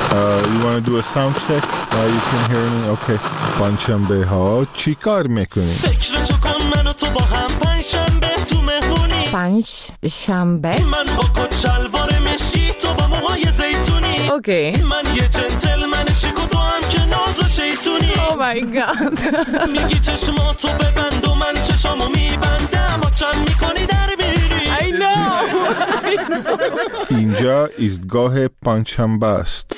You want to do a sound check? You can hear me? Okay. پنجشنبه ها چی کار میکنی؟ فکرشو کن من و تو با هم پنجشنبه تو مهمونی. پنجشنبه؟ من با کت شلوار مشکی تو با موهای زیتونی. اوکی. من یه جنتلمن شیک و تو هم که ناز و شیطونی. Oh my god. میگی چشماتو ببند و من چشامو میبندم و چند میکنی در بیری. I know. اینجا ایستگاه پنجشنبه است.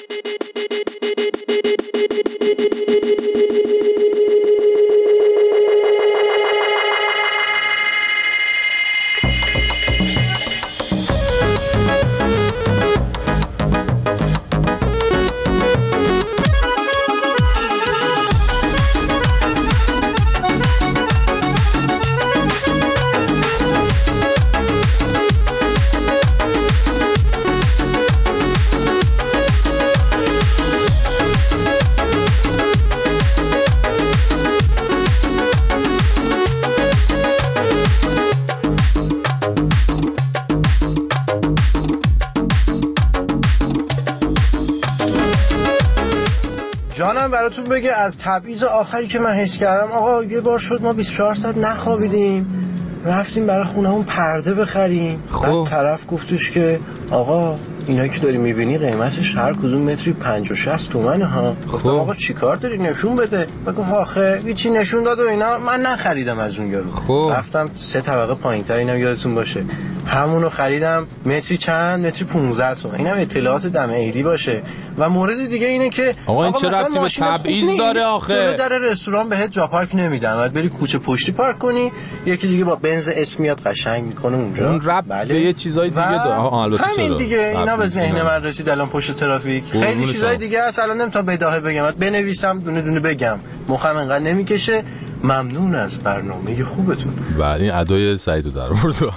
جانم براتون بگه از تبعیض آخری که من حس کردم آقا یه بار شد ما 24 ساعت نخوابیدیم رفتیم برای خونه‌مون پرده بخریم. بعد طرف گفتش که آقا اینایی که داری میبینی قیمتش هر کدوم متری 50-60 تومنه ها. گفتم آقا چیکار داری نشون بده. بگو آخه هیچی نشون داد و اینا من نخریدم از اون یارو. رفتم 3 طبقه پایین‌تر اینم یادتون باشه همونو خریدم متری چند متری 15 تومن. اینم اطلاعات دم عیدی باشه. و مورد دیگه اینه که آقا این چه ربطی به تبعیض داره آخه؟ در رستوران بهت جا پارک نمیدن بعد بری کوچه پشتی پارک کنی یکی دیگه با بنز اسمیات قشنگ میکنه اونجا. اون ربط به یه چیزای دیگه داره. البته همین دیگه اینا به ذهن من رسید الان پشت ترافیک. خیلی چیزای دیگه هست الان نمیتونم بداهه بگم بنویسم دونه دونه بگم مخم انقدر نمیکشه. ممنون از برنامه خوبتون. بله این ادای سعیدو در آورد.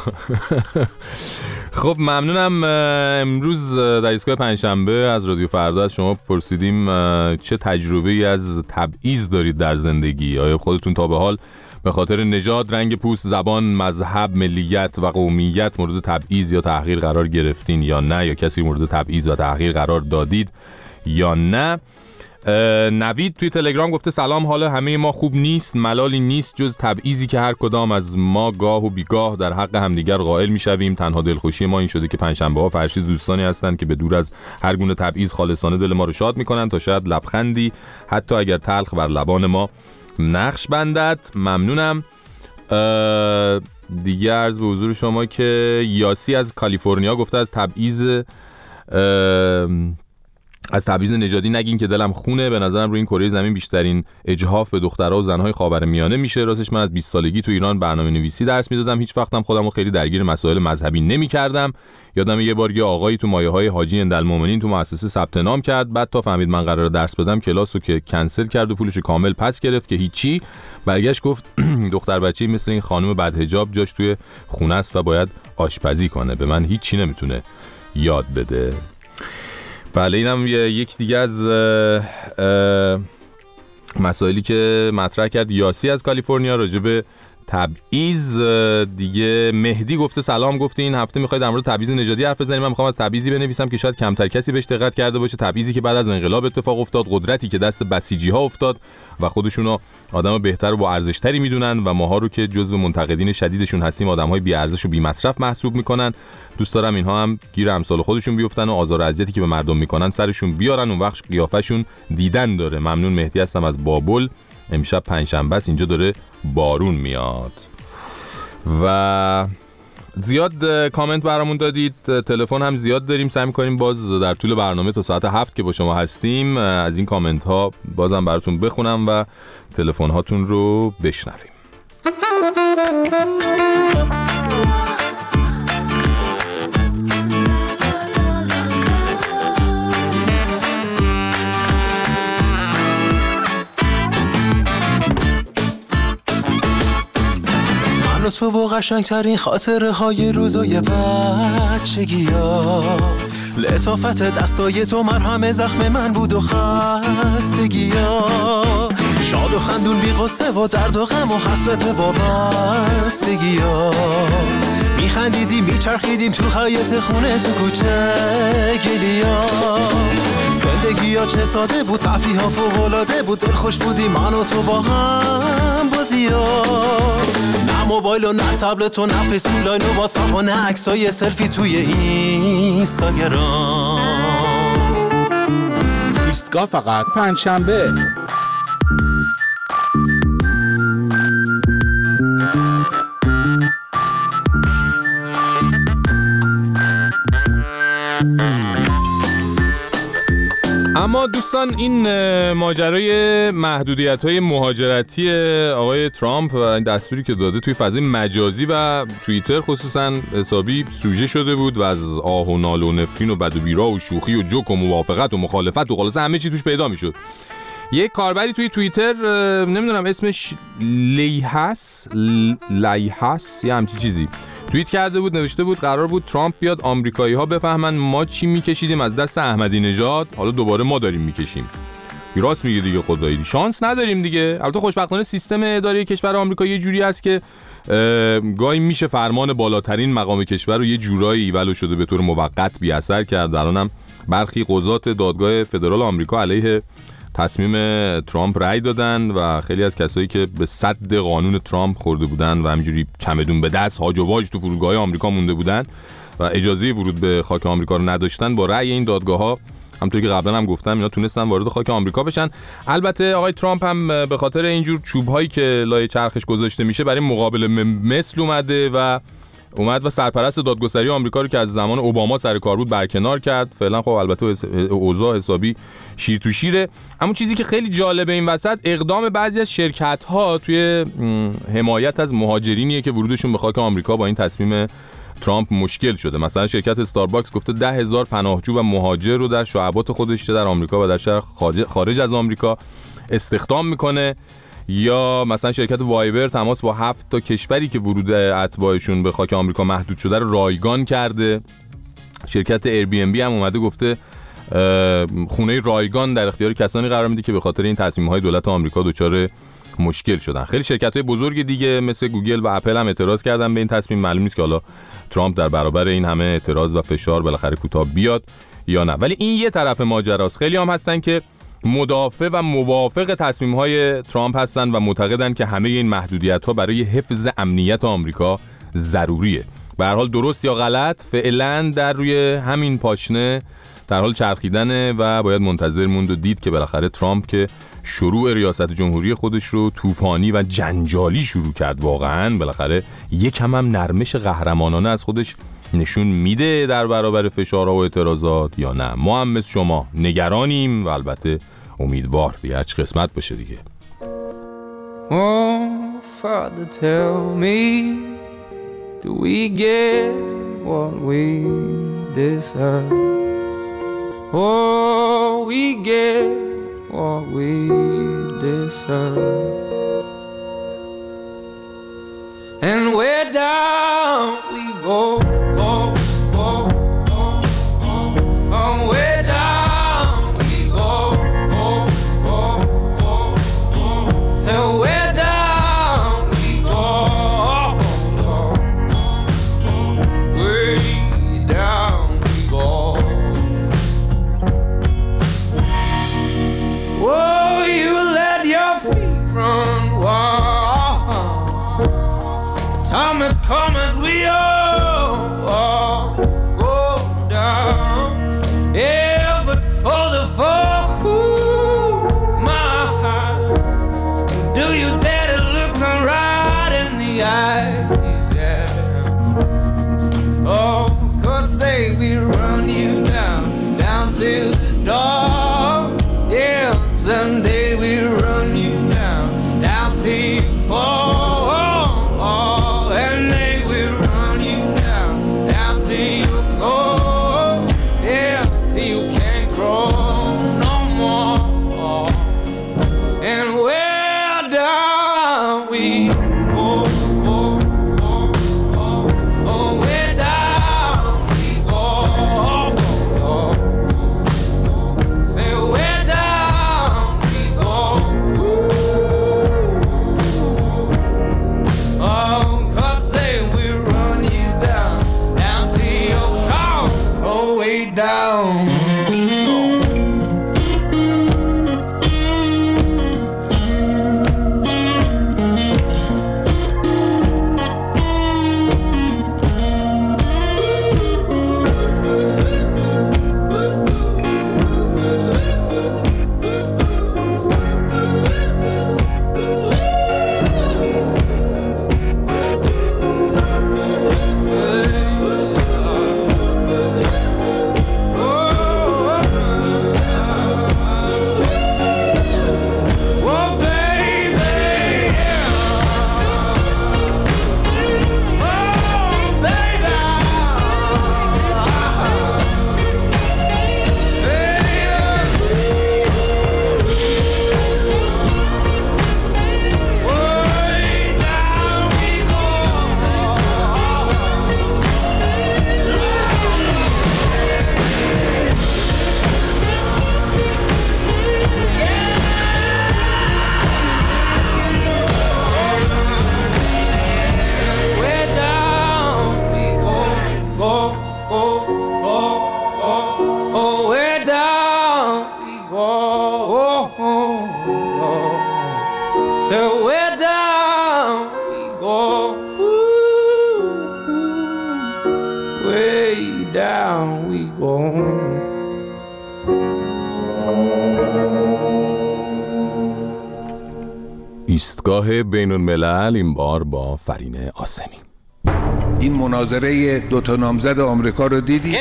خب ممنونم. امروز در ایستگاه پنجشنبه از رادیو فردا از شما پرسیدیم چه تجربه‌ای از تبعیض دارید در زندگی. آیا خودتون تا به حال به خاطر نژاد، رنگ پوست، زبان، مذهب، ملیت و قومیت مورد تبعیض یا تحقیر قرار گرفتین یا نه، یا کسی مورد تبعیض و تحقیر قرار دادید یا نه؟ نوید توی تلگرام گفته سلام، حال همه ما خوب نیست، ملالی نیست جز تبعیضی که هر کدام از ما گاه و بیگاه در حق همدیگر قائل میشویم. تنها دلخوشی ما این شده که پنجشنبه ها فرشید دوستانی هستند که به دور از هر گونه تبعیض خالصانه دل ما رو شاد میکنن تا شاید لبخندی حتی اگر تلخ بر لبان ما نقش بندد. ممنونم. دیگه عرض به حضور شما که یاسی از کالیفرنیا گفته از تبعیض نژادی نگین که دلم خونه. به نظرم روی این کره زمین بیشترین اجحاف به دخترها و زنهای خاورمیانه میشه. راستش من از 20 سالگی تو ایران برنامه‌نویسی درس میدادم. هیچ وقتم خودمو خیلی درگیر مسائل مذهبی نمی‌کردم. یادم یه بار یه آقایی تو مایه‌های حاجی اندالمومنین تو مؤسسه ثبت نام کرد. بعد تا فهمید من قراره درس بدم کلاسو که کنسل کرد و پولشو کامل پس گرفت که هیچی. برگشت گفت دختر بچه‌ای مثل این خانم بدحجاب جاش توی خونه است و باید آشپزی کنه. به من هیچی نمیتونه یاد بده. بله اینم یک دیگه از مسائلی که مطرح کرد یاسی از کالیفرنیا راجع به تبعیض. دیگه مهدی گفته سلام، گفته این هفته میخواید در مورد تبعیض نژادی حرف بزنیم. من میخوام از تبعیضی بنویسم که شاید کمتر کسی بهش دقت کرده باشه. تبعیضی که بعد از انقلاب اتفاق افتاد، قدرتی که دست بسیجی‌ها افتاد و خودشونو آدم بهتر و با ارزش‌تری میدونن و ماها رو که جزو منتقدین شدیدشون هستیم آدم‌های بی ارزش و بی مصرف محسوب میکنن. دوست دارم اینها هم گیر امثال خودشون بیفتن و آزار و اذیتی که به مردم میکنن سرشون بیارن. اون وقت قیافشون دیدن داره. ممنون. مهدی هستم از بابل. امشب پنجشنبه است، اینجا داره بارون میاد. و زیاد کامنت برامون دادید، تلفن هم زیاد داریم، سعی می‌کنیم باز در طول برنامه تا ساعت 7 که با شما هستیم از این کامنت ها بازم براتون بخونم و تلفن هاتون رو بشنویم. من و تو و قشنگترین خاطره های روزای بچگی ها، لطافت دستای تو مرهم زخم من بود و خستگی ها، شاد و خندون بی قصه و درد و غم و حسرت وابستگی ها، میخندیدیم میچرخیدیم تو حیاط خونه تو کوچه گلیا، زندگی ها چه ساده بود، تفریح ها فوق‌العاده بود، دلخوش بودی من و تو با هم بازی ها. نه موبایل و نه تبلت و نه فیس لاین و واتساپ و نه عکسای سلفی توی اینستاگرام. ایستگاه فقط پنجشنبه. اما دوستان این ماجرای محدودیت‌های مهاجرتی آقای ترامپ و این دستوری که داده توی فضای مجازی و توییتر خصوصا حسابی سوژه شده بود و از آه و ناله و نفرین و بد و بیرا و شوخی و جوک و موافقت و مخالفت و خلاصه همه چی توش پیدا میشد. یک کاربری توی توییتر نمیدونم اسمش لیهس یا همچی چیزی توییت کرده بود، نوشته بود قرار بود ترامپ بیاد آمریکایی‌ها بفهمن ما چی میکشیدیم از دست احمدی نژاد، حالا دوباره ما داریم میکشیم. راست میگه دیگه، خدایی شانس نداریم دیگه. البته خوشبختانه سیستم اداری کشور آمریکا یه جوری است که گاهی میشه فرمان بالاترین مقام کشور رو یه جورایی ولو شده به طور موقت بی اثر کرد. الانم برخی قضات دادگاه فدرال آمریکا علیه تصمیم ترامپ رأی دادن و خیلی از کسایی که به صد قانون ترامپ خورده بودن و همینجوری چمدون به دست هاج و واج تو فرودگاه‌های آمریکا مونده بودن و اجازه ورود به خاک آمریکا رو نداشتن، با رأی این دادگاه‌ها همونطوری که قبلا هم گفتم اینا تونستن وارد خاک آمریکا بشن. البته آقای ترامپ هم به خاطر اینجور چوب‌هایی که لای چرخش گذاشته میشه برای مقابله مثل اومد و سرپرست دادگستری آمریکا رو که از زمان اوباما سر کار بود برکنار کرد. فعلا خب البته اوضاع حسابی شیر تو شیره. اما چیزی که خیلی جالبه این وسط اقدام بعضی از شرکت‌ها توی حمایت از مهاجرینیه که ورودشون به خاک آمریکا با این تصمیم ترامپ مشکل شده. مثلا شرکت استارباکس گفته 10,000 پناهجو و مهاجر رو در شعبات خودش در آمریکا و در شهر خارج از آمریکا استخدام میکنه. یا مثلا شرکت وایبر تماس با 7 تا کشوری که ورود اتباعشون به خاک آمریکا محدود شده رو رایگان کرده. شرکت ایر بی ام بی هم اومده گفته خونه رایگان در اختیار کسانی قرار میده که به خاطر این تصمیم‌های دولت آمریکا دچار مشکل شدن. خیلی شرکت‌های بزرگ دیگه مثل گوگل و اپل هم اعتراض کردن به این تصمیم. معلوم نیست که حالا ترامپ در برابر این همه اعتراض و فشار بالاخره کوتاه بیاد یا نه. ولی این یه طرف ماجراست. خیلی هم هستن که مدافع و موافق تصمیم‌های ترامپ هستن و معتقدن که همه این محدودیت‌ها برای حفظ امنیت آمریکا ضروریه. به هر حال درست یا غلط فعلا در روی همین پاشنه در حال چرخیدنه و باید منتظر موند و دید که بالاخره ترامپ که شروع ریاست جمهوری خودش رو طوفانی و جنجالی شروع کرد، واقعاً بالاخره یکم هم نرمش قهرمانانه از خودش نشون میده در برابر فشارها و اعتراضات یا نه. ما هم مثل شما نگرانیم و البته امیدوار دیگه هرچی قسمت باشه دیگه. Oh, Father, tell me, do we get what we deserve? Oh, we get what we deserve. And where down we go, go, go, go, go. Oh, where down we go, go, go, go, go. So where down we go, go, go, go. Way down we go. Oh, you let your feet run wild. Time has come as we all go down. Yeah, but for the folk who my heart, do you dare to look them right in the eyes? Yeah. Oh, 'cause they will run you down, down to the door. Yeah, someday we'll run you down, down till you fall. ایستگاه بین‌الملل، این بار با فرین عاصمی. این مناظره دو تا نامزد آمریکا رو دیدی؟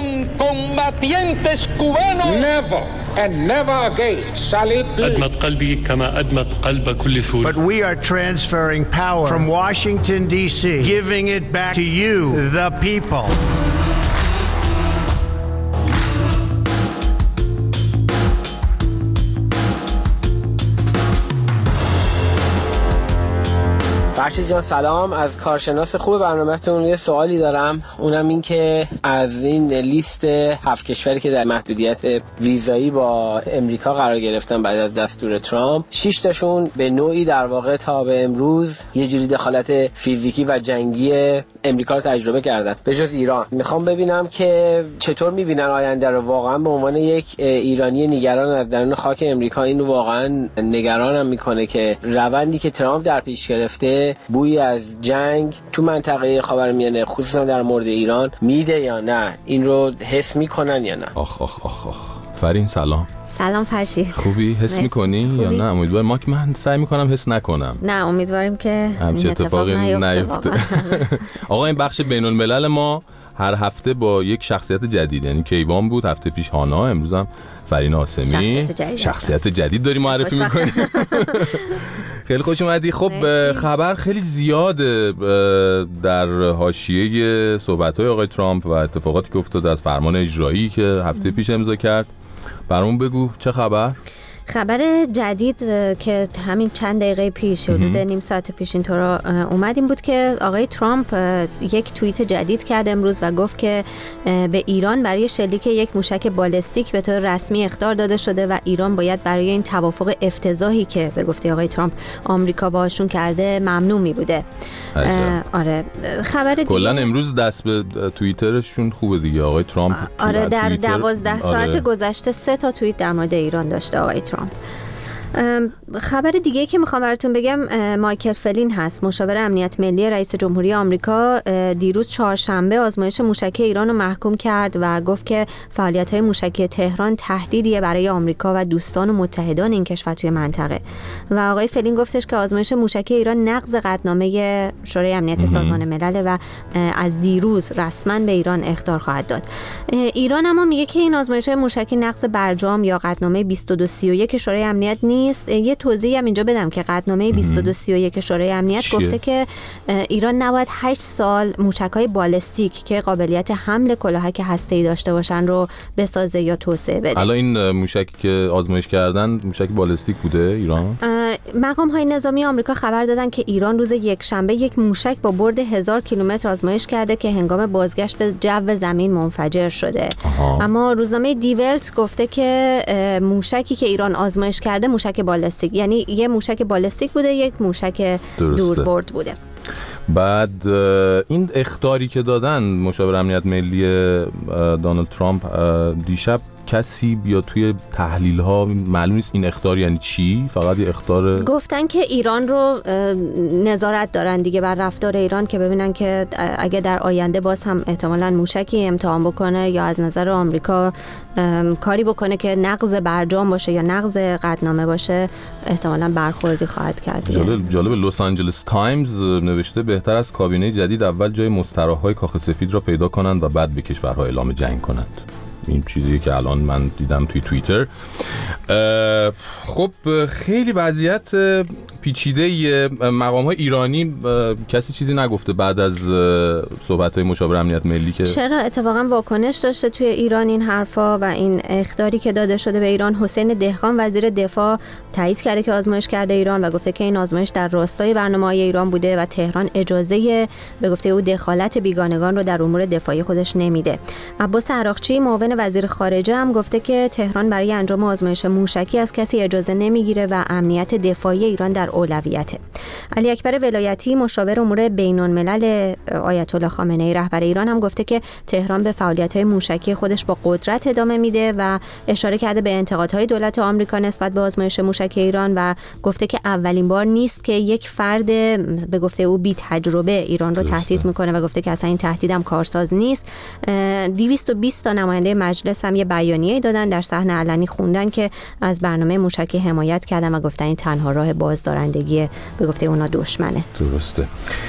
Never and never again shall it be. أدمت قلبي كما أدمت قلب كل سوري. But we are transferring power from Washington D.C., giving it back to you, the people. فرشید جان سلام. از کارشناس خوب برنامه‌تون یه سوالی دارم، اونم این که از این لیست 7 کشوری که در محدودیت ویزایی با امریکا قرار گرفتن بعد از دستور ترامپ، 6 تاشون به نوعی در واقع تا به امروز یه جوری دخالت فیزیکی و جنگی امریکا رو تجربه کردن به جز ایران. میخوام ببینم که چطور میبینن آینده رو. واقعا به عنوان یک ایرانی نگران از درون خاک امریکا اینو واقعا نگرانم میکنه که روندی که ترامپ در پیش گرفته بویی از جنگ تو منطقه خاورمیانه خصوصا در مورد ایران میده یا نه، این رو حس میکنن یا نه. آخ فرین سلام. سلام فرشید. خوبی؟ حس میکنی یا نه؟ امیدوارم. ما که من سعی میکنم حس نکنم. نه امیدواریم که همچه اتفاقی نیفته. آقا این بخش بین الملل ما هر هفته با یک شخصیت جدید، یعنی کیوان بود هفته پیش، هانا، امروز هم فرین عاصمی، شخصیت جدید داری معرفی میکنی. خیلی خوش اومدی. خب خبر خیلی زیاده در حاشیه صحبت‌های آقای ترامپ و اتفاقاتی که افتاده از فرمان اجرایی که هفته پیش امضا کرد. برامون بگو چه خبر؟ خبر جدید که همین چند دقیقه پیش، حدود نیم ساعت پیش اینطور اومد این بود که آقای ترامپ یک توییت جدید کرد امروز و گفت که به ایران برای شلیک یک موشک بالستیک به طور رسمی اخطار داده شده و ایران باید برای این توافق افتضاحی که به گفته آقای ترامپ آمریکا باهاشون کرده ممنوع می بوده. آره خبر دیگه کلا امروز دست به توییترشون خوبه دیگه آقای ترامپ. آره در 12 ساعت گذشته 3 تا توییت در مورد ایران داشته آقای ترامپ. خبر دیگه که میخوام براتون بگم مایکل فلین هست، مشاور امنیت ملی رئیس جمهوری آمریکا. دیروز چهارشنبه آزمایش موشکی ایران رو محکوم کرد و گفت که فعالیت‌های موشکی تهران تهدیدیه برای آمریکا و دوستان و متحدان این کشور توی منطقه. و آقای فلین گفتش که آزمایش موشکی ایران نقض قطعنامه شورای امنیت سازمان ملل و از دیروز رسما به ایران اخطار خواهد داد. ایران اما میگه که این آزمایش‌های موشکی نقض برجام یا قطعنامه 2231 شورای امنیت نیست. یه توضیحی هم اینجا بدم که قطعنامه 2231 شورای امنیت گفته که ایران نباید 8 سال موشک‌های بالستیک که قابلیت حمل کلاهک هسته‌ای داشته باشن رو بسازه یا توسعه بده. حالا این موشکی که آزمایش کردن موشک بالستیک بوده ایران؟ مقام‌های نظامی آمریکا خبر دادن که ایران روز یکشنبه یک موشک با برد 1000 کیلومتر آزمایش کرده که هنگام بازگشت به جو زمین منفجر شده. اما روزنامه دیولت گفته که موشکی که ایران آزمایش کرده موشک بالستیک، یعنی یه موشک بالستیک بوده، یک موشک دوربرد بوده. بعد این اخطاری که دادن مشاور امنیت ملی دونالد ترامپ دیشب، کسی بیا توی تحلیل ها معلوم نیست این اخطار یعنی چی، فقط یه اخطار گفتن که ایران رو نظارت دارن دیگه بر رفتار ایران که ببینن که اگه در آینده باز هم احتمالاً موشکی امتحان بکنه یا از نظر آمریکا کاری بکنه که نقض برجام باشه یا نقض قطعنامه باشه، احتمالاً برخوردی خواهد کرد. جالب لس آنجلس تایمز نوشته بهتر از کابینه جدید اول جای مستراح‌های کاخ سفید را پیدا کنند و بعد به کشورها اعلام جنگ کنند. این چیزی که الان من دیدم توی توییتر. خب خیلی وضعیت پیچیده. مقام‌های ایرانی کسی چیزی نگفته بعد از صحبت‌های مشاور امنیت ملی که چرا اتفاقا واکنش داشته توی ایران این حرفا و این اخطاری که داده شده به ایران. حسین دهقان وزیر دفاع تایید کرده که آزمایش کرده ایران و گفته که این آزمایش در راستای برنامه‌های ایران بوده و تهران اجازه به گفته او دخالت بیگانگان رو در امور دفاعی خودش نمیده. عباس عراقچی معاون وزیر خارجه هم گفته که تهران برای انجام آزمایش موشکی از کسی اجازه نمیگیره و امنیت دفاعی ایران در اولویته. علی اکبر ولایتی مشاور امور بین‌الملل آیت الله خامنه‌ای رهبر ایران هم گفته که تهران به فعالیت‌های موشکی خودش با قدرت ادامه میده و اشاره کرده به انتقادهای دولت آمریکا نسبت به آزمایش موشکی ایران و گفته که اولین بار نیست که یک فرد به گفته او بی تجربه ایران رو تهدید میکنه و گفته که اصلا این تهدیدم کارساز نیست. 220 تا نماینده مجلس هم یه بیانیه دادن، در صحنه علنی خوندن که از برنامه موشکی حمایت کردن و گفتن این تنها راه بازدارندگی به گفته اونا دشمنه. درسته.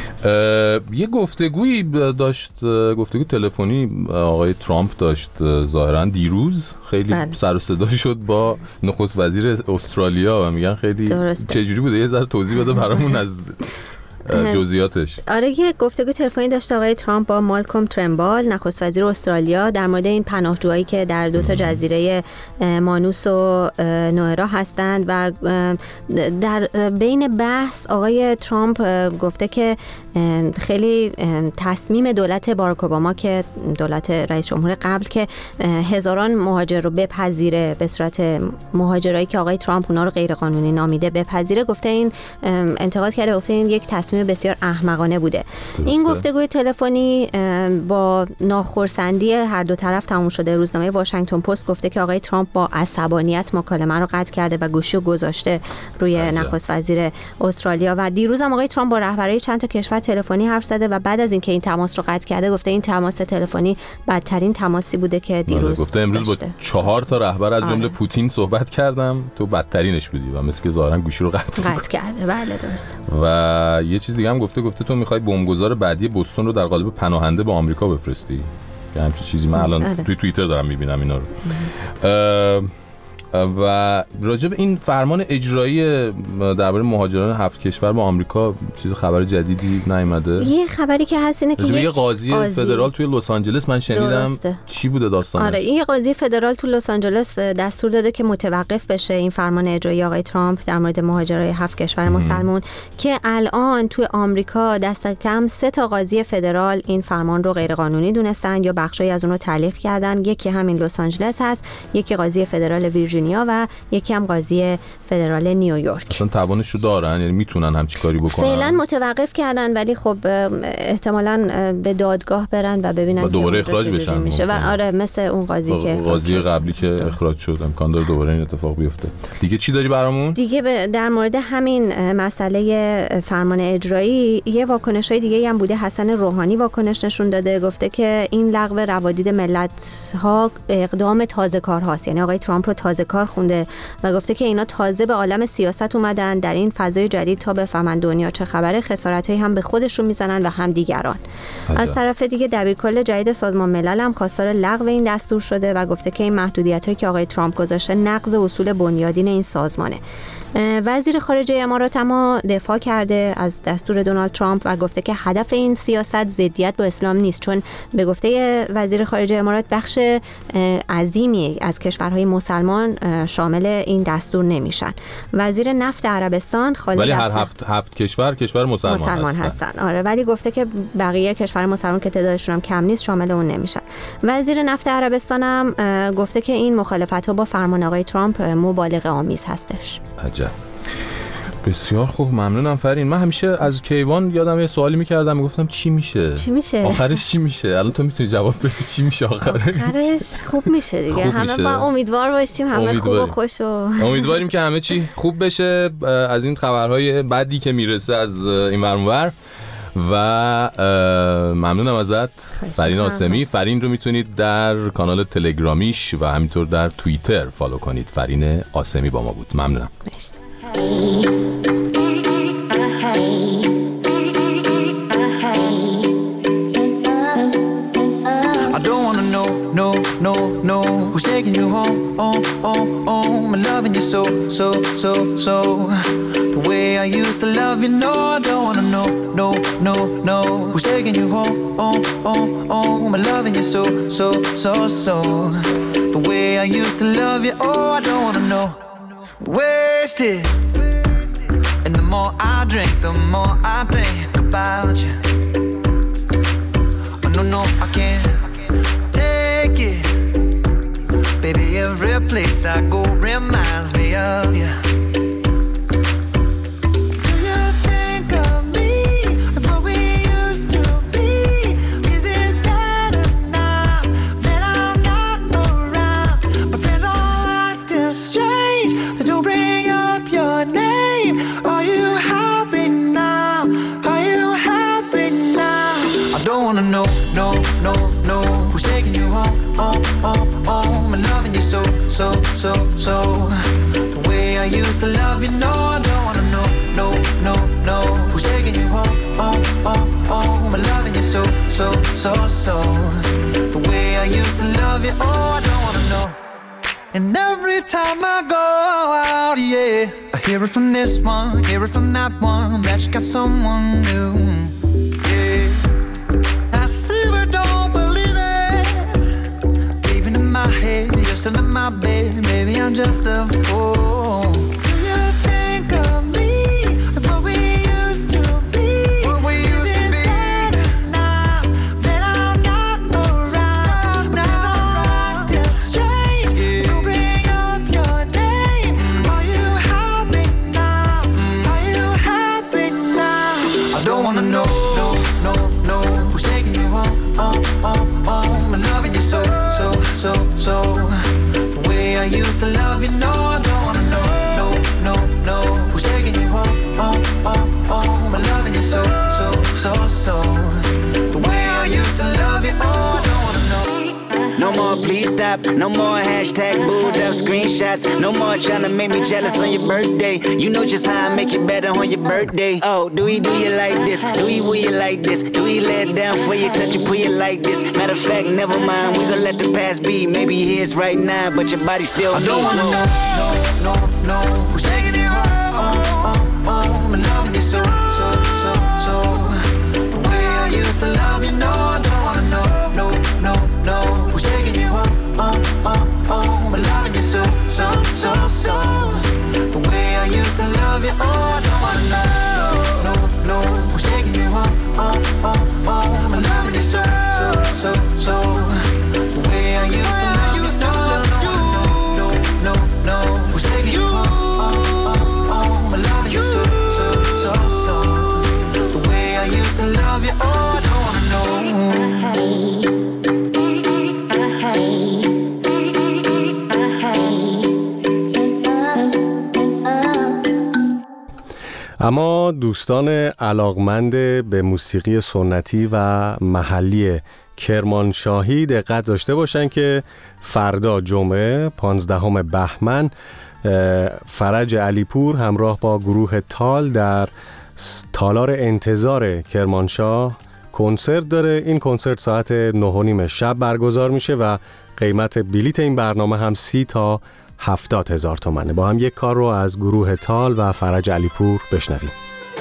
یه گفتگویی داشت، گفتگو تلفنی آقای ترامپ داشت ظاهرا دیروز، خیلی سر و صدا شد با نخست وزیر استرالیا و میگن خیلی چجوری بوده؟ یه ذره توضیح بده برامون از جزئیاتش. آره، یه گفتگو تلفنی داشت آقای ترامپ با مالکوم ترنبال نخست وزیر استرالیا در مورد این پناهجوهایی که در دو تا جزیره مانوس و نوئرا هستند و در بین بحث آقای ترامپ گفته که خیلی تصمیم دولت باراک اوباما که دولت رئیس جمهور قبل که هزاران مهاجر رو بپذیره به صورت مهاجرایی که آقای ترامپ اونا رو غیر قانونی نامیده بپذیره، گفته این انتقاد کرده، گفته این یک تصمیم بسیار احمقانه بوده. این گفتگوی تلفنی با ناخرسندی هر دو طرف تموم شده. روزنامه واشنگتن پست گفته که آقای ترامپ با عصبانیت مکالمه رو قطع کرده و گوشیو گذاشته روی نخست وزیر استرالیا و دیروز هم آقای ترامپ با رهبرای چند تا کشور تلفنی حرف زده و بعد از اینکه این تماس رو قطع کرده گفته این تماس تلفنی بدترین تماسی بوده که دیروز گفته امروز با 4 تا رهبر از جمله پوتین صحبت کردم، تو بدترینش بودی و مثل که ظاهرا گوشی رو قطع کرده. بله درسته. و یه چیز دیگه هم گفته تو میخوای بمبگذار بعدی بوستون رو در قالب پناهنده به آمریکا بفرستی. که همچین چیزی من الان توی توییتر دارم میبینم اینا رو. و راجع به این فرمان اجرایی درباره مهاجران 7 کشور با آمریکا چیز خبر جدیدی نیامده؟ یه خبری که هست اینه که یه قاضی فدرال توی لس آنجلس من شنیدم چی بوده داستانش؟ آره، این قاضی فدرال توی لس آنجلس دستور داده که متوقف بشه این فرمان اجرایی آقای ترامپ در مورد مهاجرای 7 کشور مسلمان که الان توی آمریکا دست کم 3 تا قاضی فدرال این فرمان رو غیر قانونی دونستن یا بخشی از اون رو تعلیق کردن. یکی همین لس آنجلس هست، یکی قاضی فدرال ویرجینیا و یکی هم قاضی فدرال نیویورک. اصلا توانش رو دارن، یعنی میتونن همچی کاری بکنن. فعلا متوقف کردن ولی خب احتمالاً به دادگاه برن و ببینن دوباره اخراج بشن میشه. و آره مثل اون قاضی قبلی که اخراج شد امکان داره دوباره این اتفاق بیفته. دیگه چی داری برامون؟ دیگه در مورد همین مسئله فرمان اجرایی یه واکنشای دیگه هم بوده. حسن روحانی واکنش نشون داده، گفته که این لغو روادید ملت‌ها اقدام تازه‌کارهاست، یعنی آقای ترامپ رو تازه‌کار خونده و گفته که اینا تازه به عالم سیاست اومدن در این فضای جدید تا بفهمن دنیا چه خبره، خسارتایی هم به خودشون میزنن و هم دیگران. از طرف دیگه دبیرکل جدید سازمان ملل هم خواستار لغو این دستور شده و گفته که این محدودیتایی که آقای ترامپ گذاشته نقض اصول بنیادین این سازمانه. وزیر خارجه امارات اما دفاع کرده از دستور دونالد ترامپ و گفته که هدف این سیاست ضدیت با اسلام نیست، چون به گفته وزیر خارجه امارات بخش عظیمی از کشورهای مسلمان شامل این دستور نمیشن. وزیر نفت عربستان خالد ولی هر هفت کشور مسلمان هستن. آره، ولی گفته که بقیه کشور مسلمان که تعدادشون هم کم نیست شامل اون نمیشن. وزیر نفت عربستان هم گفته که این مخالفت‌ها با فرمان آقای ترامپ مبالغه آمیز هستش. عجب. بسیار خوب، ممنونم فرین. من همیشه از کیوان یادم یه سوالی می‌کردم، میگفتم چی میشه آخرش چی میشه. الان تو میتونی جواب بدی چی میشه آخرش خوب میشه دیگه. همه با امیدوار باشیم، همه خوب و خوش و امیدواریم که همه چی خوب بشه از این خبرهای بدی که میرسه از این ور اونور. و ممنونم ازت فرین آسمی. فرین رو میتونید در کانال تلگرامیش و همینطور در توییتر فالو کنید. فرین آسمی با ما بود. ممنونم. مرسی. I don't wanna know who's taking you home and loving you so the way I used to love you. No, I don't wanna know who's taking you home and loving you so the way I used to love you. Oh, I don't wanna know. Wasted, and the more I drink, the more I think about you. Oh, no, I can't take it. Baby, every place I go reminds me of you. Do you think of me and what we used to be? Is it better now that I'm not around? My friends all acting strange, they don't bring up your name. Are you happy now? Are you happy now? I don't wanna know who's taking you home so, so. The way I used to love you, no, I don't wanna know, no, no, no. Who's taking you home, home, home, home? I'm loving you so, so, so, so. The way I used to love you, oh, I don't wanna know. And every time I go out, yeah, I hear it from this one, hear it from that one, that you got someone new, yeah. I see but don't believe it. Even in my head, you're still in my bed. Maybe I'm just a fool. Do you think of me and what we used to be? What we used to be. Better now that I'm not around? Now I'm acting strange. You bring up your name. Are you happy now? Are you happy now? I don't wanna know, no, no, no. Who's taking you home, home, home, home? I'm loving you so, so, so, so. The way I used to love you, no, I don't wanna know, no, no, no. Who's taking you home, home, home, home? I'm loving you so, so, so, so. The way I used to love you, oh, I don't wanna know. No more please stop, no more hashtag booed up screenshots. No more trying to make me jealous on your birthday. You know just how I make you better on your birthday. Oh, do you like this? Do you like this? Do he let down for you, touch you, put you like this? Matter of fact, never mind, we gon' let the past be. Maybe here's right now, but your body still I don't wanna know, no, no, no. Who's taking you home, home, home, home? I'm loving you so, so, so, so. The way I used to love you, no, I don't wanna know, no, no, no. Who's taking you home, home, home, home? I'm loving you so, so, so, so. The way I used to love you, oh, I don't wanna know, no, no. Who's taking you home, home, home, home? I'm loving you so, so, so, so. The way I used to love you, no, no, no, no. Who's taking you home, home, home? I'm loving you so, so, so, so. The way I used to love you, oh, I don't wanna know. اما دوستان علاقمند به موسیقی سنتی و محلی کرمانشاهی دقت داشته باشن که فردا جمعه 15 بهمن فرج علیپور همراه با گروه تال در تالار انتظار کرمانشاه کنسرت داره. این کنسرت ساعت 9:30 شب برگزار میشه و قیمت بلیت این برنامه هم 30 تا 70,000 تومنه. با هم یک کار رو از گروه تال و فرج علیپور بشنویم.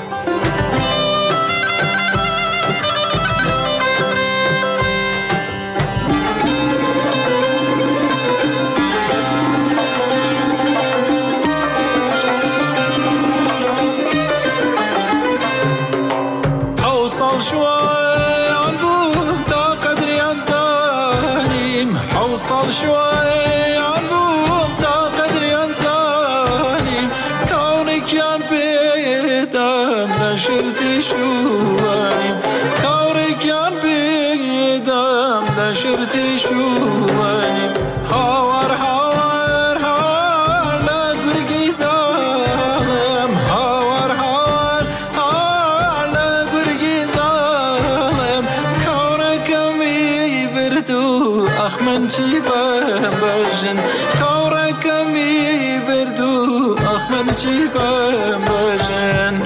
حوصل شوي عنبوم تا قدري عن زانيم حوصل شوي عنبوم تا قدري عن زانيم كونك يان بيدم نشرتي شوانيم كونك يان بيدم نشرتي شوانيم هاور هاور هاور لا قرقي زالم هاور هاور هاور لا قرقي زالم كونك مي بردو أخ من جيبم بجن كونك مي بردو أخ من جيبم بجن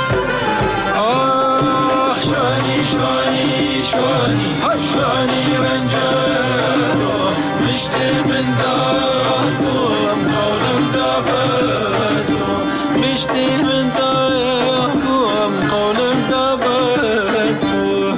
آخ شواني شواني شواني شواني رنجارو مشتي من داربوم قولم دابتو مشتي من داربوم قولم دابتو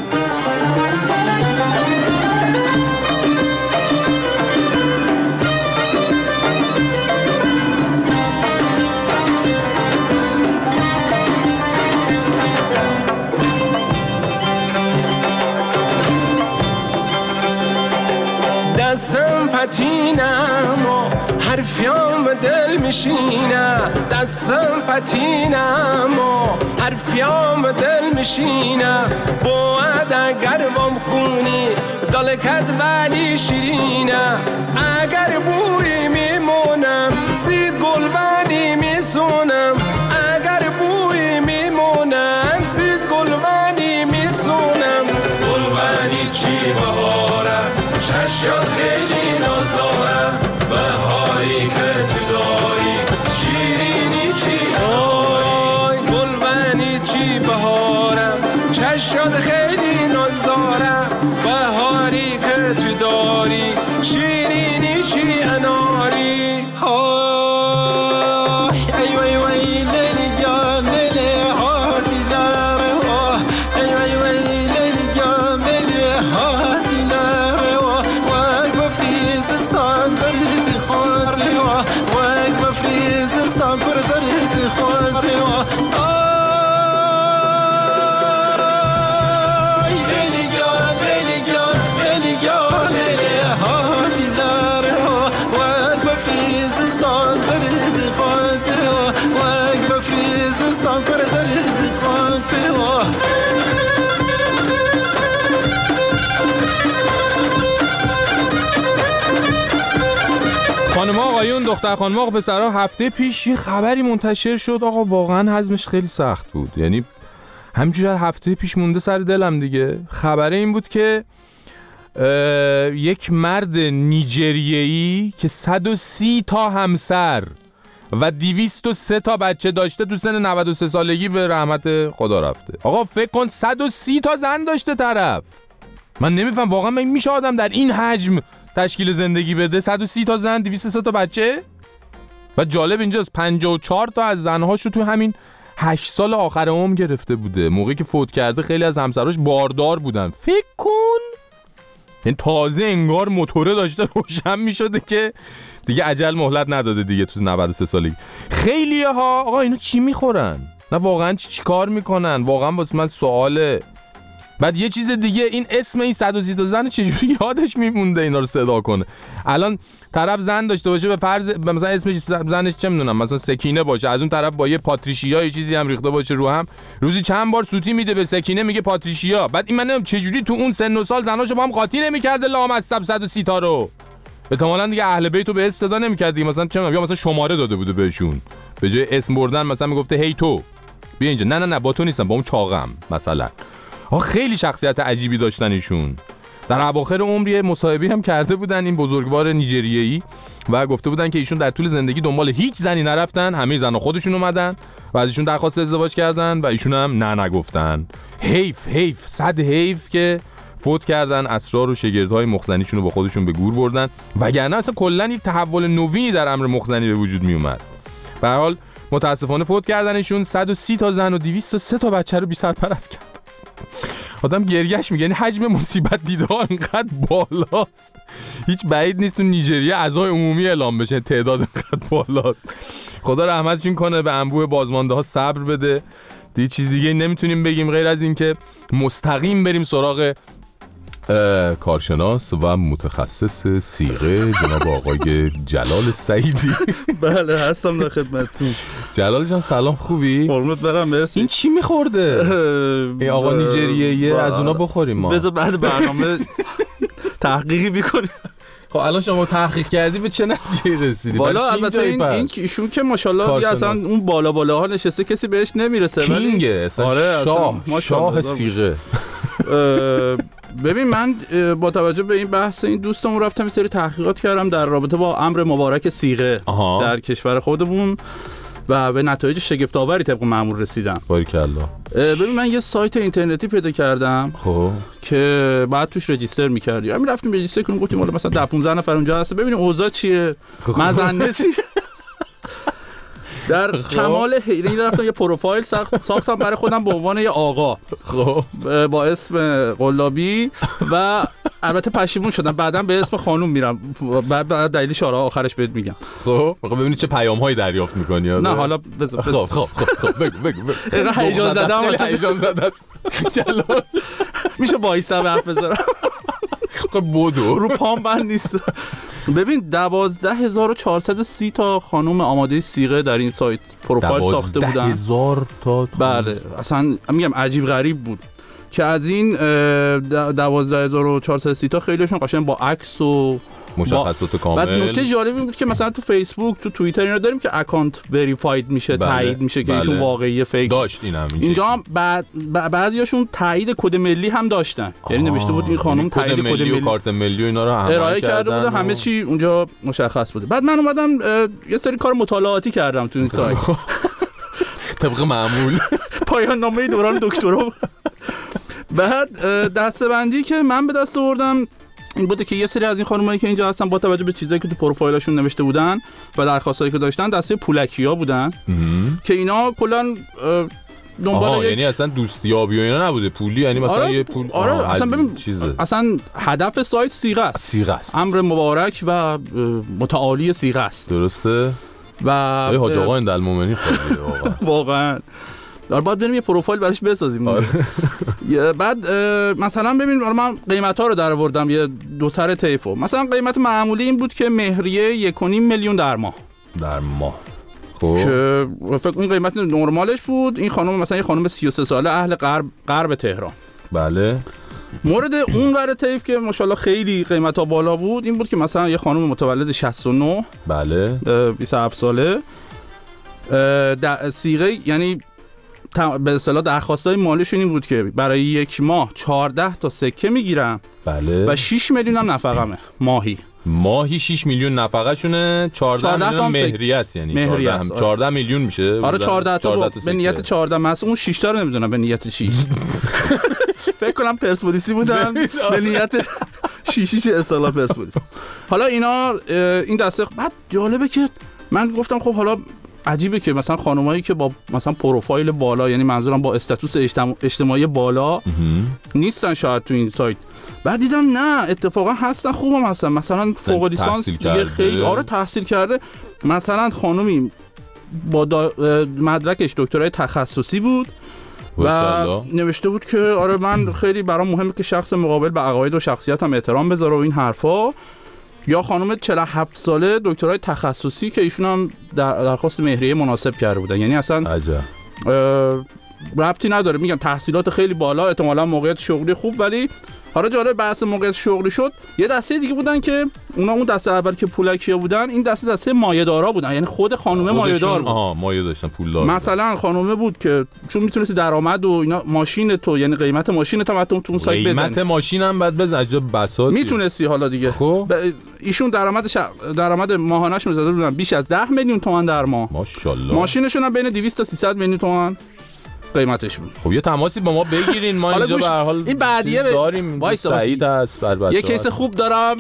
دستم پتینم و حرفیام به دل میشینه دستم پتینم و حرفیام به دل میشینه باید اگر وام خونی دلکت ولی شیرینه اگر بوی میمونم سید گل ولی میسونم اگر بوی میمونم سید گل ولی میسونم گل ولی چی بهاره چشیات خیلی ناز داره بهاری که زستان پر زرد خود پیوا خانم آقایون، دختر خانم آقا پسرها، هفته پیش یه خبری منتشر شد آقا، واقعا هضمش خیلی سخت بود. یعنی همینجوری هفته پیش مونده سر دلم دیگه. خبر این بود که یک مرد نیجریه‌ای که 130 تا همسر و 203 تا بچه داشته تو سن 93 سالگی به رحمت خدا رفته. آقا فکر کن 130 تا زن داشته طرف. من نمیفهم واقعا میشه آدم در این حجم تشکیل زندگی بده؟ 130 تا زن، 203 تا بچه. و جالب اینجاست 54 تا از زنهاشو تو همین 8 سال آخر عمر گرفته بوده. موقعی که فوت کرده خیلی از همسراش باردار بودن. فکر کن این تازه انگار موتوره داشته روشن میشده که دیگه اجل مهلت نداده دیگه تو 93 سالگی. خیلی ها آقا اینا چی میخورن؟ نه واقعا چی کار میکنن؟ واقعا واسه من سواله. بعد یه چیز دیگه، این اسم این 130 تا زن چجوری یادش میمونده اینا رو صدا کنه؟ الان طرف زن داشته باشه، به فرض مثلا اسمش زنش چه میدونم مثلا سکینه باشه، از اون طرف با یه پاتریشیا یه چیزی هم ریخته باشه رو هم، روزی چند بار سوتی میده به سکینه میگه پاتریشیا. بعد این من نمیدونم چجوری تو اون سن و سال زناشو با هم قاطی نمیکرده لامصب 130 تا رو. احتمالاً دیگه اهل بیتو به اسم صدا نمیکرد دیگه، مثلا چه میدونم یا مثلا شماره داده بوده بهشون، به جای اسم بردن مثلا میگفته هی تو بیا اینجا، نه با تو نیستم، با اون چاقم مثلا. خیلی شخصیت عجیبی داشتن ایشون. در اواخر عمر یه مصاحبه هم کرده بودن این بزرگوار نیجریه‌ای و گفته بودن که ایشون در طول زندگی دنبال هیچ زنی نرفتن، همه زنا خودشون اومدن و از ایشون درخواست ازدواج کردن و ایشون هم نه نگفتن. حیف صد حیف که فوت کردن، اسرار و شگردهای مخزنیشون رو با خودشون به گور بردن، وگرنه اصلا کلا یک تحول نوینی در امر مخزنی به وجود می اومد. به هر حال متاسفانه فوت کردن ایشون. 130 تا زن و 203 تا بچه رو بی سرپرست کرد. آدم گریهش میگه، یعنی حجم مصیبت دیده انقدر بالاست، هیچ بعید نیست تو نیجریه عزای عمومی اعلام بشه، تعداد انقدر بالاست. خدا رحمتشون کنه، به انبوه بازمانده ها صبر بده. دیگه چیز دیگه نمیتونیم بگیم غیر از این که مستقیم بریم سراغ کارشناس و متخصص صیغه جناب آقای جلال سعیدی. بله هستم در خدمتتون. جلال جان سلام، خوبی؟ قربونت برم، مرسی. این چی میخورده؟ این آقا نیجریه از اونا بخوریم ما. بذار بعد برنامه تحقیقی میکنیم. خب الان شما تحقیق کردی به چه نتیجه‌ای رسیدی؟ والا البته این ایشون که ماشاءالله دیگه اصلا اون بالاها نشسته کسی بهش نمیرسه. کینگه اصلا، شاه صیغه. ببین من با توجه به این بحث این دوستمون رفتم یه سری تحقیقات کردم در رابطه با امر مبارک صیغه در کشور خودمون و به نتایج شگفت‌آوری طبق معمول رسیدم. باریکالله. ببین من یه سایت اینترنتی پیدا کردم خب که بعد توش رجیستر می‌کردی. همین رفتیم رجیستر کنیم، گفتیم حالا مثلا 10-15 نفر اونجا هست، ببینیم اوضاع چیه، مزنه چیه. در کمال حیرت رفتم یه پروفایل ساختم برای خودم به عنوان یه آقا، خب با اسم قلابی و البته پشیمون شدم بعداً به اسم خانوم میرم، بعد دلیل شارع آخرش بهت میگم. خب ببینید چه پیام‌هایی دریافت می‌کنی. نه حالا خب بگو هیجان زده است. جلال میشه وایسا حرف بزنم؟ خب بودو رو پام بند نیست. ببین 12430 تا خانم آماده صیغه در این سایت پروفایل ساخته بودن. 12000 تا بله اصلا میگم عجیب غریب بود که از این 12430 تا خیلیشون قشنگ با عکس و مشخصات کامل. بعد نکته جالبی بود که مثلا تو فیسبوک تو توییتر اینا داریم که اکانت وریفاید میشه، تایید میشه که ایشون واقعیه فیک داشت. اینجا بعضیاشون تایید کد ملی هم داشتن، یعنی نوشته بود این خانم تایید کد ملی و کارت ملی و اینا رو ارائه کرده بود، همه چی اونجا مشخص بوده. بعد من اومدم یه سری کار مطالعاتی کردم تو این سایت طبق معمول، پایان نامه دوران دکترا. بعد دسته‌بندی که من به دست آوردم این بوده که یه سری از این خانمایی که اینجا هستن با توجه به چیزایی که تو پروفایلشون نوشته بودن و درخواستایی که داشتن دسته پولکیا بودن که اینا کلا دنبال یعنی اصلا دوستیابی و اینا نبوده، پولی، یعنی مثلا یه پول. اصلا ببین اصلا هدف سایت صیغه است، امر مبارک و متعالی صیغه است. درسته. و حاج آقا اندلمومنی خیلی واقعا باید بریم یه پروفایل براش بسازیم. بعد مثلا ببین من قیمت‌ها رو درآوردم یه دو سر طیفو. مثلا قیمت معمولی این بود که مهریه 1.5 میلیون در ماه. خب که فکر این قیمت نرمالش بود. این خانم مثلا یه خانم 33 ساله اهل غرب تهران. بله. مورد اون ور طیف که ماشاءالله خیلی قیمت‌ها بالا بود این بود که مثلا یه خانم متولد 69 بله 27 ساله صیغه یعنی به اصطلاح درخواستای مالیشون این بود که برای یک ماه 14 تا سکه میگیرم بله و 6 میلیون هم نفقمه ماهی 6 میلیون نفقه شونه 14 میلیون مهریه است یعنی 14 میلیون میشه. آره 14 تا به نیت 14 مثلا اون 6 تا رو نمیدونم به نیت چی فکر کنم پرسپولیسی بودن به نیت شیشی اصطلاح پرسپولیس. حالا اینا این دسته بعد جالبه که من گفتم خب حالا عجیبه که مثلا خانمایی که با مثلا پروفایل بالا یعنی منظورم با استاتوس اجتماعی بالا نیستن شاید تو این سایت. بعد دیدم نه اتفاقا هستن خوبم هستن مثلا فوق لیسانس دیگه خیلی آره تحصیل کرده. مثلا خانومی با مدرکش دکترای تخصصی بود و نوشته بود که آره من خیلی برام مهمه که شخص مقابل به عقاید و شخصیتم احترام بذاره و این حرفا. یا خانم 47 ساله دکترای تخصصی که ایشون هم درخواست مهریه مناسب کرده بودن. یعنی اصلا ربطی نداره میگم تحصیلات خیلی بالا احتمالاً موقعیت شغلی خوب. ولی حالا جالب بحث موقعیت شغلی شد یه دسته دیگه بودن که اون دسته اول که پولکیا بودن این دسته مایه‌دارا بودن. یعنی خود خانومه مایه‌دار بود. مایه داشتن پولدار. مثلا خانومه بود که چون میتونستی درآمد و اینا ماشین تو یعنی قیمت ماشینت هم تو اون سایت بزنی. قیمت ماشینم بعد بزن عجب بساطی میتونستی حالا دیگه. خب ایشون درآمد ماهانه‌اش می‌زده بودن بیش از 10 میلیون تومان در ماه. ماشاءالله. ماشینشون هم بین 200 تا 300 میلیون تومان قیمتش بود. خب یه تماسی با ما بگیرین ما اینجا به هر حال این بعدیه داریم. سعید هست البته. یه کیس خوب دارم.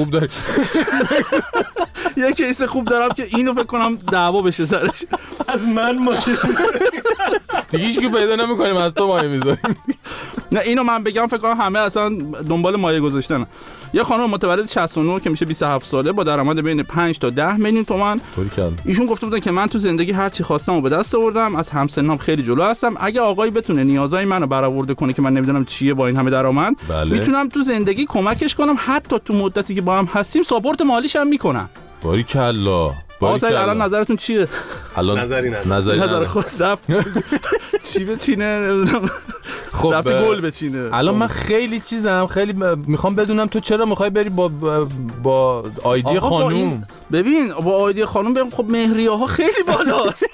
یه کیس خوب دارم که اینو فکر کنم دعوا بشه سرش. از من ماشین دیگه هیچ کی پیدا نمی‌کنیم از تو مایه می‌ذاریم. نه اینو من بگم فکر کنم همه اصلا دنبال مایه گذاشتن. یه خانم متولد 69 که میشه 27 ساله با درآمد بین 5 تا 10 میلیون تومان. ایشون گفته بودن که من تو زندگی هر چی خواستم و به دست آوردم از همسنام خیلی جلو هستم. اگه آقایی بتونه نیازهای منو برآورده کنه که من نمیدونم چیه با این همه درآمد میتونم تو زندگی کمکش کنم حتی تو مدتی که با هم هستیم ساپورت مالیش هم میکنم. باریکلا. الان نظرتون چیه؟ الان نظر خواست رفت چی بچینه نمیدونم. خب رفت گل بچینه. الان من خیلی میخوام بدونم تو چرا میخوای بری با آیدی خانوم. ببین با آیدی خانوم بریم خب مهریه ها خیلی بالاست.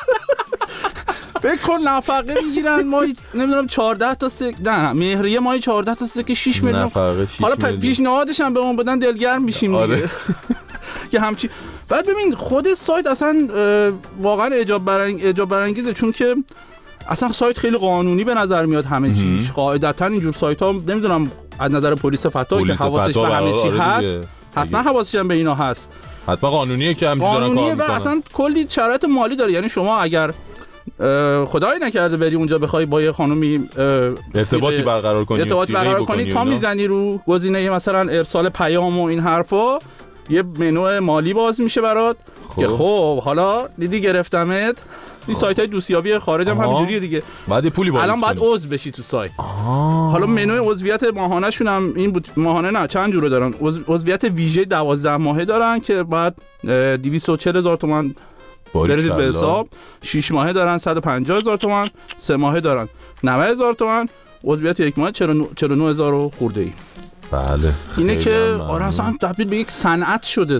فکر کن نفقه میگیرن ماهی نمیدونم 14 تا نه مهریه ماهی 14 تا که 6 میلیون. حالا پیشنهادش هم به اون بدن دلگرم میشیم دیگه. که همچی. بعد ببین خود سایت اصلا واقعا اعجاب برانگیزه چون که اصلا سایت خیلی قانونی به نظر میاد همه چیش. قاعدتا اینجور سایت ها نمیدونم از نظر پلیس فتا که حواسش به همه چی هست حتما حواسش هم به اینا هست. حتما قانونیه که همینجوری دارن کار میکنن. و اصلا کلی شرایط مالی داره. یعنی شما اگر خدای نکرده بری اونجا بخوای با یه خانومی ارتباطی برقرار کنی تا میزنی رو گزینه مثلا ارسال پیام و این حرفا یه منو مالی باز میشه برات که خب حالا دیدی گرفتمت. این سایت‌های دوستیابی خارج هم همینجوریه دیگه. بعد پولی باز الان باید عضو بشی تو سایت. حالا منوی عضویت ماهانه شون هم این بود. ماهانه نه چند جوره دارن. عضویت ویژه 12 ماهه دارن که بعد 240,000 تومان برید به حساب. 6 ماهه دارن 150,000 تومان. 3 ماهه دارن 90,000 تومان. عضویت 1 ماهه 49,000 خورده ای. بله اینه که آره اصلا تبدیل به یک صنعت شده.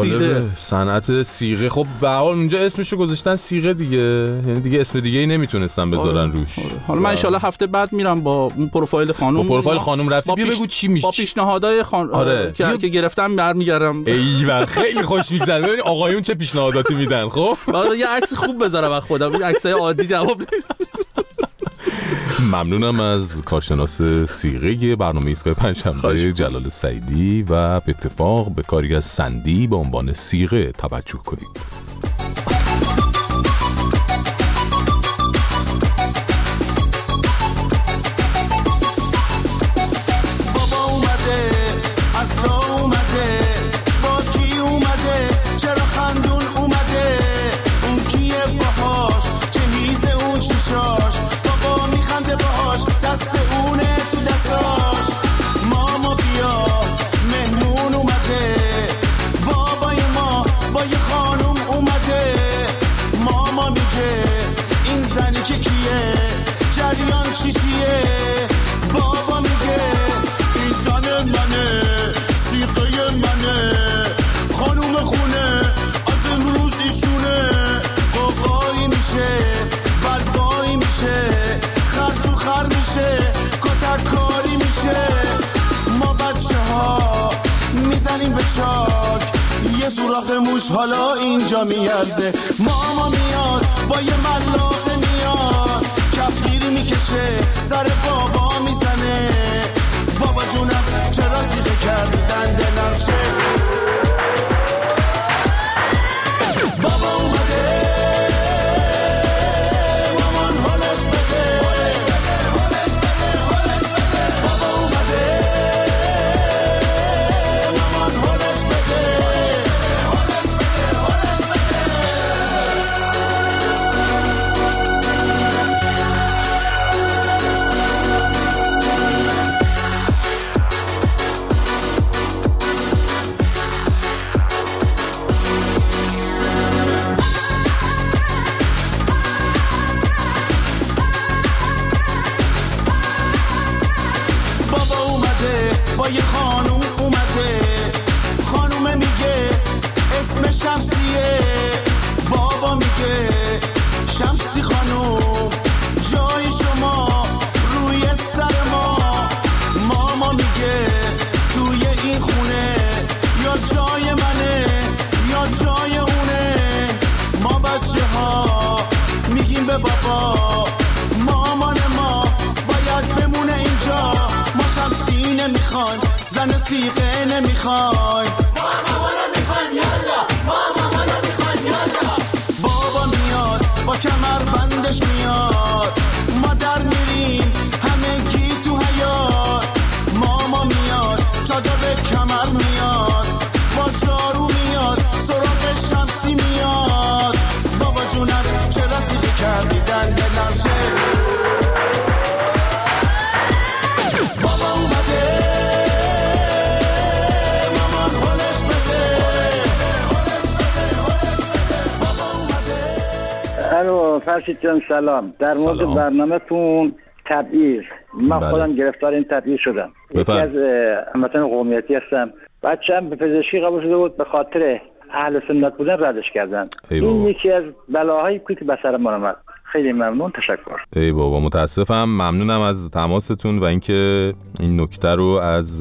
صنعت صیغه. خب به هر حال اونجا اسمشو گذاشتن صیغه دیگه. یعنی دیگه اسم دیگه ای نمیتونستن بذارن روش. حالا من ان شاءالله هفته بعد میرم با اون پروفایل خانم رفتی بیا بگو چی میشه. با پیشنهادهای که گرفتم برمیگردم. ایول خیلی خوش میگذره. ببین آقایون چه پیشنهاداتی میدن. خب بعد یه عکس خوب بذارم وقت خودم. این عکسای عادی جواب ممنونم از کارشناس صیغه برنامه ایستگاه پنجشنبه جلال سعیدی و به اتفاق به کاری از سندی به عنوان صیغه توجه کنید. بابا اومده از راه اومده با کی اومده چرا خندون اومده خاشاک، یه سوراخ موش حالا اینجا میارزه. ماما میاد با یه ملاقه میاد، کفگیری میکشه سر بابا میزنه. بابا جونم چرا سیخه کردی دندلم شه. بابا اومده مامان حالش بده. بابا اومده مامان حالش بده. با یه خانوم اومده، خانومه میگه اسم شمسیه. بابا میگه شمسی خانوم جای شما روی سر ما. ماما میگه توی این خونه یا جای منه یا جای اونه. ما بچه ها میگیم به بابا مامان ما باید بمونه اینجا. ما شمسی نمیخوایم زن سیغه نمیخوایم. ما ماما نمیخوایم یالا، ما ماما نمیخوایم یالا. بابا میاد با کمر بندش میاد، ما در میریم همه کی تو حیات. ماما میاد چادر به کمر میاد، با جارو میاد سراغ شمسی میاد. بابا جونم چرا سیغه کردی دندلم شه. بابا اومده مامان حالش بده. الو فرشید جان سلام. در مورد برنامه‌تون تبعیض، من خودم گرفتار این تبعیض شدم. یکی از هموطن قومیتی هستم. بچه‌م به پزشکی قبول شده بود، به خاطر اهل سنت بودن ردش کردن. این یکی از بلاهایی که به سر ما اومد. خیلی ممنون، تشکر. ای بابا متاسفم، ممنونم از تماستون و اینکه این نکته رو از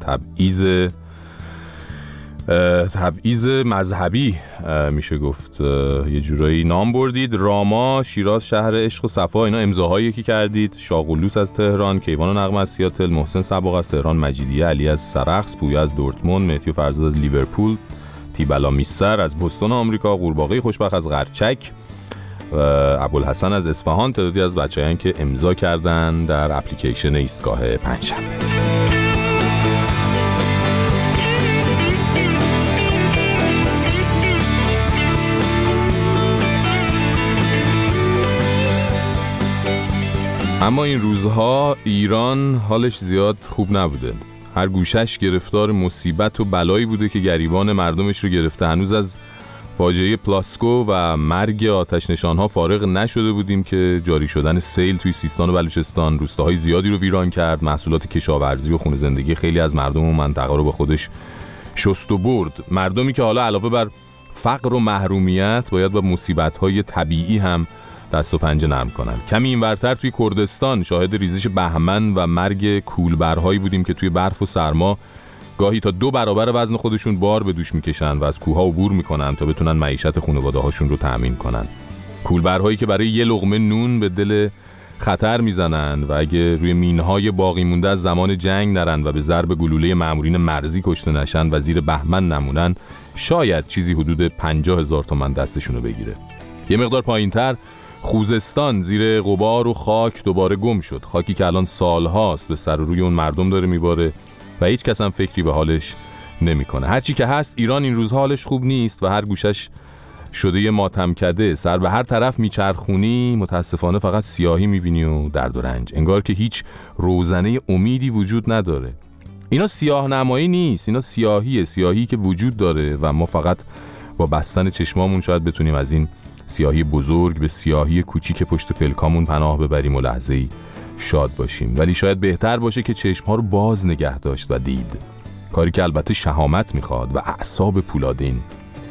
تبعیض مذهبی میشه گفت یه جورایی نام بردید. راما شیراز شهر عشق و صفا، اینا امضاهایی که کردید. شاغولوس از تهران، کیوان و نغمه از سیاتل، محسن صباغ از تهران، مجیدیه علی از سرخس، پویا از دورتموند، مهدی و فرزاد از لیورپول، تیبلا میسر از بوستون آمریکا، قورباغه خوشبخت از غرچک و ابوالحسن از اصفهان. تعدادی از بچه‌هایی که امضا کردن در اپلیکیشن ایستگاه پنجشنبه. اما این روزها ایران حالش زیاد خوب نبوده. هر گوشش گرفتار مصیبت و بلایی بوده که گریبان مردمش رو گرفته. هنوز از فاجعه پلاسکو و مرگ آتش نشانها فارغ نشده بودیم که جاری شدن سیل توی سیستان و بلوچستان روستاهای زیادی رو ویران کرد. محصولات کشاورزی و خونه زندگی خیلی از مردم و منطقه رو به خودش شست و برد. مردمی که حالا علاوه بر فقر و محرومیت باید با مصیبت‌های طبیعی هم دست و پنجه نرم کنن. کمی اینورتر توی کردستان شاهد ریزش بهمن و مرگ کولبرهایی بودیم که توی برف و سرما گاهی تا 2 برابر وزن خودشون بار به دوش میکشن و از کوه‌ها عبور میکنن تا بتونن معیشت خانواده‌هاشون رو تأمین کنن. کولبرهایی که برای یه لقمه نون به دل خطر میزنن و اگه روی مینهای باقی مونده از زمان جنگ نرن و به ضرب گلوله مامورین مرزی کشته نشن و زیر بهمن نمونن، شاید چیزی حدود 50,000 تومان دستشونو بگیره. یه مقدار پایینتر خوزستان زیر غبار و خاک دوباره گم شد. خاکی که الان سالهاست به سر و روی اون مردم داره میباره و هیچ کس هم فکری به حالش نمیکنه. هرچی که هست ایران این روزها حالش خوب نیست و هر گوشش شده یه ماتمکده. سر به هر طرف میچرخونی متاسفانه فقط سیاهی میبینی و درد و رنج. انگار که هیچ روزنه امیدی وجود نداره. اینا سیاه نمایی نیست، اینا سیاهی که وجود داره و ما فقط با بستن چشمامون شاید بتونیم از این سیاهی بزرگ به سیاهی کوچیک پشت پلکامون پناه ببریم و لحظه‌ای شاد باشیم. ولی شاید بهتر باشه که چشم‌ها رو باز نگه داشت و دید. کاری که البته شهامت میخواد و اعصاب پولادین.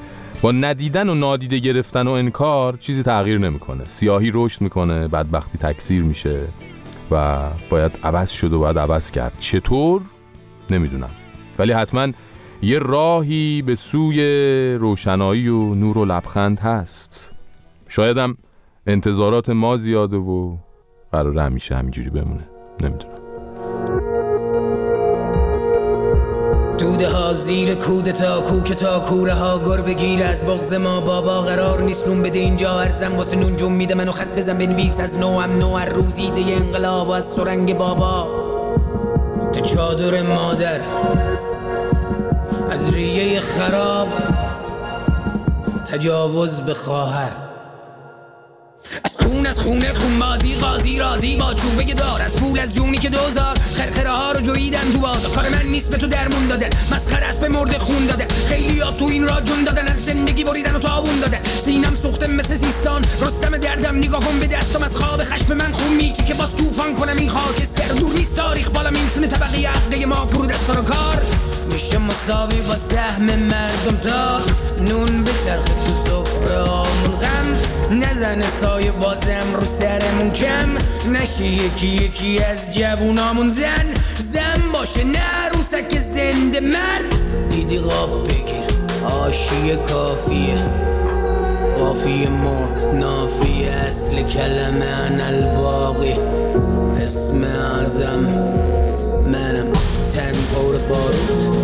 با ندیدن و نادیده گرفتن و انکار چیزی تغییر نمیکنه. سیاهی رشد میکنه، بدبختی تکثیر میشه و باید عوض شد و باید عوض کرد. چطور؟ نمیدونم. ولی حتما یه راهی به سوی روشنایی و نور و لبخند هست. شایدم انتظارات ما زیاده و قراره همیشه همینجوری بمونه، نمیدونم. دوده ها زیر کودتا کوکه تا کوره ها گر بگیر از بغض ما بابا قرار نیست نون بده اینجا ارزم واسه نون جون میده منو خط بزن بنویس از نو هم نو هر روزیده انقلاب و از سرنگ بابا تا چادر مادر از ریه خراب تجاوز به خواهر از خونه خونبازی قاضی رازی با چوبه دار از پول از جونی که دوزار خرخره ها رو جویدن تو بازار کار من نیست به تو درمون دادن مسخره است به مرد خون داده خیلی ها تو این را جون دادن از زندگی بریدن و تاوون دادن سینم سوخته مثل سیستان رستم دردم نگاه کن به دستم از خواب خشم من خون میچی که باز طوفان کنم این خاک سر دور نیست تاریخ بالام این شونه طبقه عقده ما فرود از کار میشه مساوی با سهم مردم تا نون به چرخ تو سفره‌مون غم نزنه سایه بازم رو سرمون کم نشه یکی یکی از جوونامون زن باشه نه عروسک زنده مرد دیدی قاب بگیر آشیه کافیه قافیه مرد نافیه اصل کلمه ان الباقی اسم اعظم منم تن پور بارود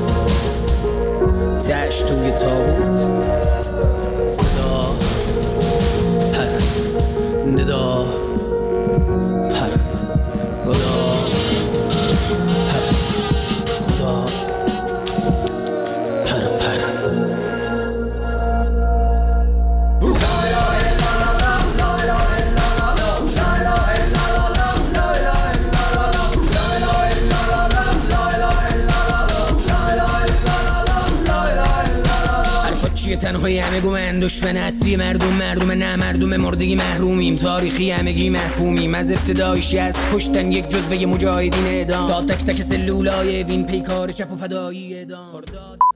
تش توی تابوت صدا پر ندا پر خدا پر خدا پر تنهایی همه گومن دشمن اصلی مردم نه مردم مردگی محرومیم تاریخی همگی محکومیم از ابتدایشی از کشتن یک جزوه مجاهدین اعدام تا تک تک سلولای وین پیکار چپ و فدایی اعدام